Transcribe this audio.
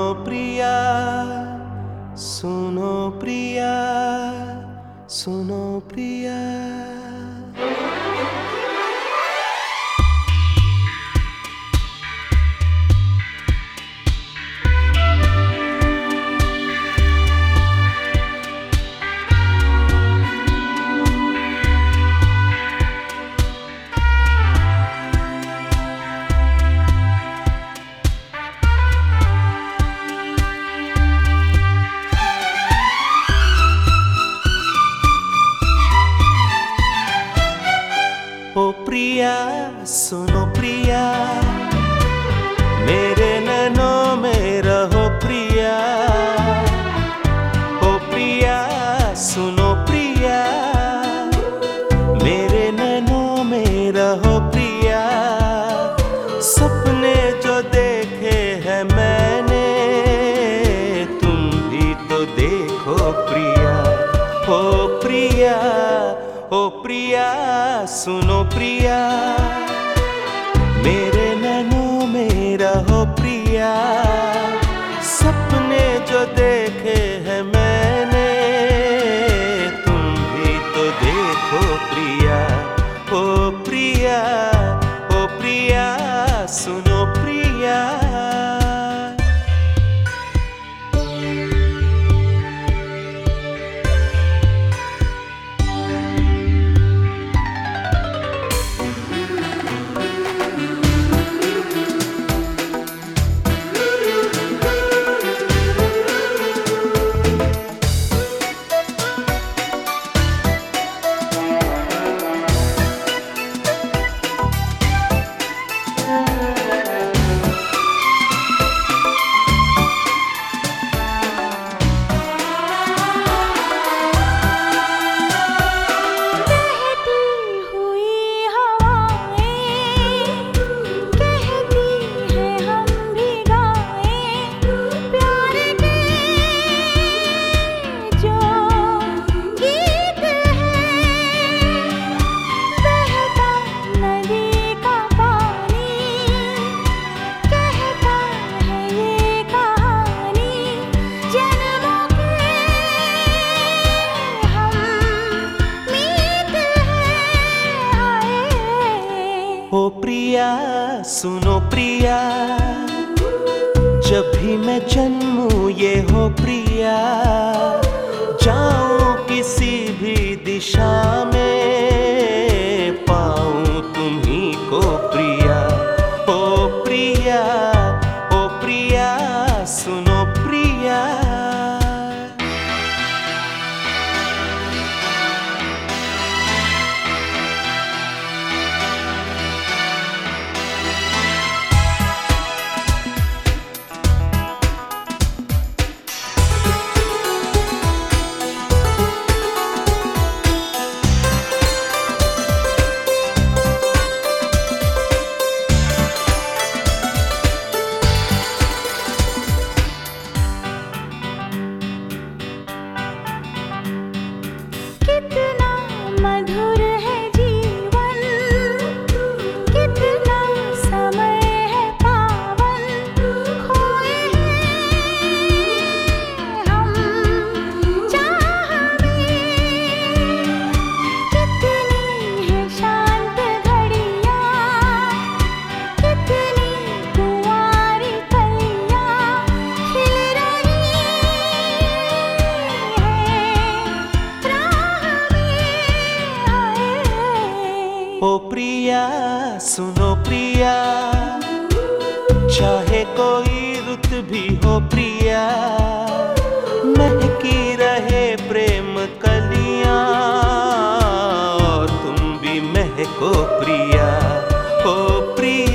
प्रिया, सुनो प्रिया, सुनो प्रिया। ओ प्रिया, सुनो प्रिया, मेरे नैनों में रहो प्रिया। ओ प्रिया, सुनो प्रिया, मेरे नैनों में रहो प्रिया। सपने जो देखे हैं मैंने, तुम भी तो देखो प्रिया। ओ प्रिया, ओ प्रिया, सुनो प्रिया, मेरे नैनों में रहो प्रिया। सपने जो देखे हैं मैंने, तुम भी तो देखो प्रिया। ओ प्रिया, ओ प्रिया, सुनो प्रिया। ओ प्रिया, सुनो प्रिया, जब भी मैं जन्मूं ये हो प्रिया। जाऊं किसी भी दिशा में, पाऊं तुम्ही को प्रिया। ओ प्रिया, ओ प्रिया, सुनो प्रिया। कितना मधुर है जीवन, कितना समय है पावन। खोए हैं हम चाह में, कितनी है शांत घड़ियाँ, कितनी कुंवारी कलियाँ खिल रही है। ओ प्रिया, सुनो प्रिया, चाहे कोई रुत भी हो प्रिया, महकी रहे प्रेम कलियां, और तुम भी महको प्रिया। ओ प्रिया,